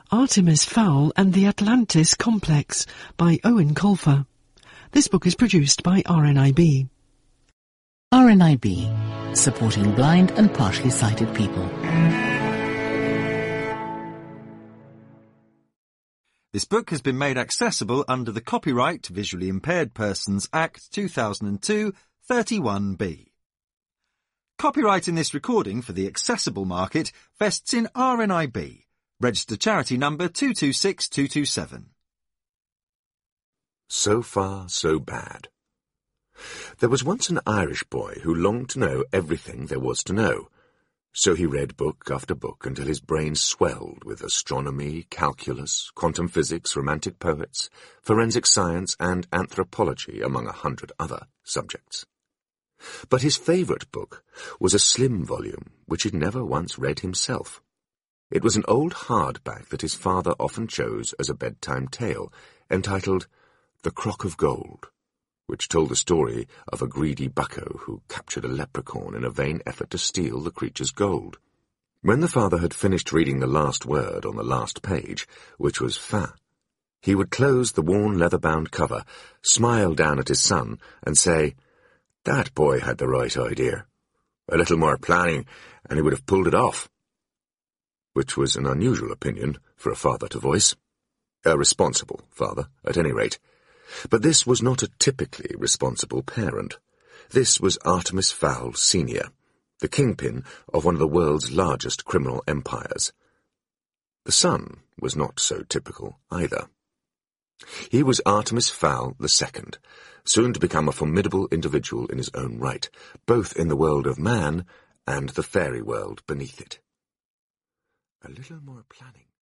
Artemis Fowl and the Atlantis Complex by Owen Colfer. This book is produced by RNIB. RNIB, supporting blind and partially sighted people. This book has been made accessible under the Copyright Visually Impaired Persons Act 2002, 31B. Copyright in this recording for the accessible market vests in RNIB. Registered charity number 226227. So far, so bad. There was once an Irish boy who longed to know everything there was to know. So he read book after book until his brain swelled with astronomy, calculus, quantum physics, romantic poets, forensic science, and anthropology, among 100 other subjects. But his favourite book was a slim volume which he'd never once read himself. It was an old hardback that his father often chose as a bedtime tale, entitled The Crock of Gold, which told the story of a greedy bucko who captured a leprechaun in a vain effort to steal the creature's gold. When the father had finished reading the last word on the last page, which was fin, he would close the worn leather-bound cover, smile down at his son, and say, "That boy had the right idea. A little more planning, and he would have pulled it off." Which was an unusual opinion for a father to voice. A responsible father, at any rate. But this was not a typically responsible parent. This was Artemis Fowl Sr., the kingpin of one of the world's largest criminal empires. The son was not so typical either. He was Artemis Fowl II, soon to become a formidable individual in his own right, both in the world of man and the fairy world beneath it. A little more planning.